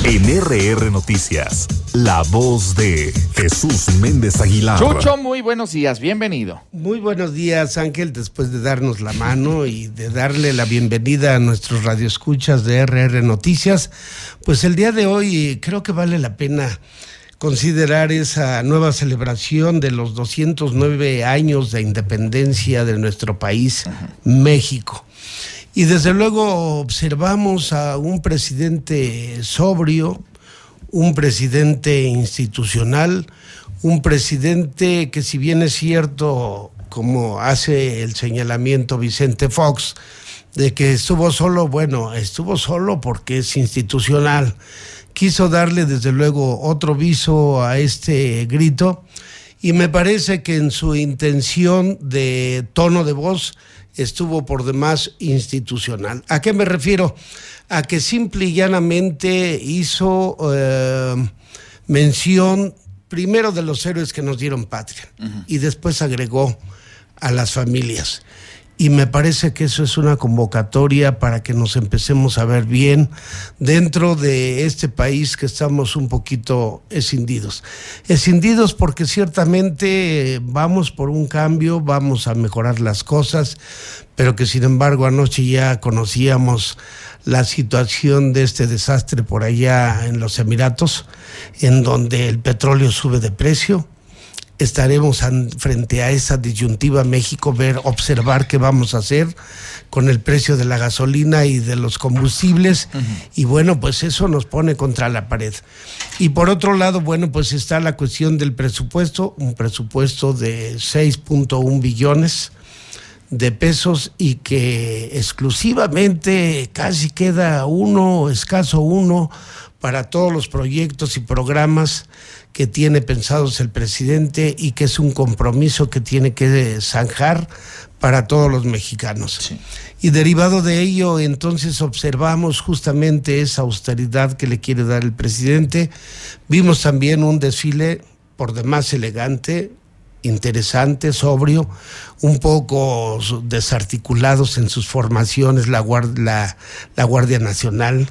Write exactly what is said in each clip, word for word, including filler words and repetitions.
En R R Noticias, la voz de Jesús Méndez Aguilar. Chucho, muy buenos días, bienvenido. Muy buenos días, Ángel, después de darnos la mano y de darle la bienvenida a nuestros radioescuchas de R R Noticias, pues el día de hoy creo que vale la pena considerar esa nueva celebración de los doscientos nueve años de independencia de nuestro país, uh-huh. México. Y desde luego observamos a un presidente sobrio, un presidente institucional, un presidente que, si bien es cierto, como hace el señalamiento Vicente Fox, de que estuvo solo, bueno, estuvo solo porque es institucional. Quiso darle desde luego otro viso a este grito y me parece que en su intención de tono de voz estuvo por demás institucional. ¿A qué me refiero? A que simple y llanamente hizo eh, mención primero de los héroes que nos dieron patria, uh-huh. y después agregó a las familias. Y me parece que eso es una convocatoria para que nos empecemos a ver bien dentro de este país que estamos un poquito escindidos. Escindidos porque ciertamente vamos por un cambio, vamos a mejorar las cosas, pero que sin embargo anoche ya conocíamos la situación de este desastre por allá en los Emiratos, en donde el petróleo sube de precio. Estaremos frente a esa disyuntiva México, ver, observar qué vamos a hacer con el precio de la gasolina y de los combustibles, uh-huh. y bueno, pues eso nos pone contra la pared. Y por otro lado, bueno, pues está la cuestión del presupuesto, un presupuesto de seis punto uno billones de pesos y que exclusivamente casi queda uno, escaso uno, para todos los proyectos y programas que tiene pensados el presidente y que es un compromiso que tiene que zanjar para todos los mexicanos. Sí. Y derivado de ello, entonces observamos justamente esa austeridad que le quiere dar el presidente. Vimos también un desfile por demás elegante, interesante, sobrio, un poco desarticulados en sus formaciones, la, guard- la, la Guardia Nacional.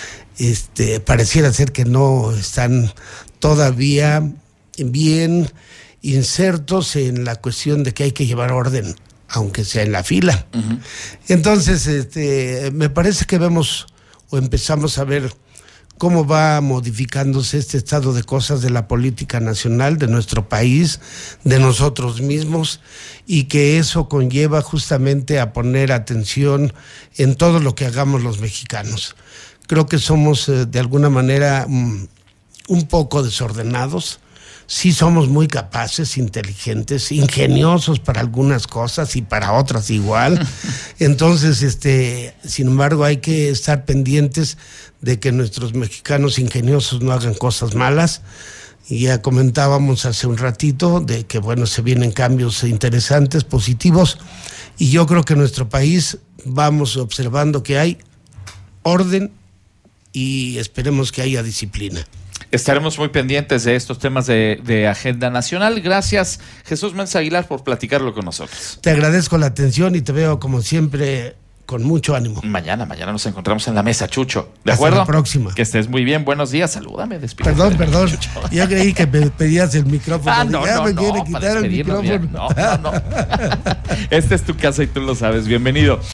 Este, pareciera ser que no están todavía bien insertos en la cuestión de que hay que llevar orden, aunque sea en la fila. Uh-huh. Entonces, este, me parece que vemos o empezamos a ver cómo va modificándose este estado de cosas de la política nacional, de nuestro país, de nosotros mismos, y que eso conlleva justamente a poner atención en todo lo que hagamos los mexicanos. Creo que somos eh, de alguna manera um, un poco desordenados. Sí somos muy capaces, inteligentes, ingeniosos para algunas cosas y para otras igual. Entonces, este, sin embargo, hay que estar pendientes de que nuestros mexicanos ingeniosos no hagan cosas malas. Y ya comentábamos hace un ratito de que, bueno, se vienen cambios interesantes, positivos. Y yo creo que en nuestro país vamos observando que hay orden y esperemos que haya disciplina. Estaremos muy pendientes de estos temas de, de agenda nacional. Gracias, Jesús Méndez Aguilar, por platicarlo con nosotros. Te agradezco la atención y te veo, como siempre, con mucho ánimo. Mañana, mañana nos encontramos en la mesa, Chucho. ¿De Hasta acuerdo? la próxima. Que estés muy bien. Buenos días. Salúdame, despídete. Perdón, perdón. Chucho. Ya creí que me pedías el micrófono. Ah, no, ya no, me no. quiere quitar el micrófono. No, no, no. Esta es tu casa y tú lo sabes. Bienvenido.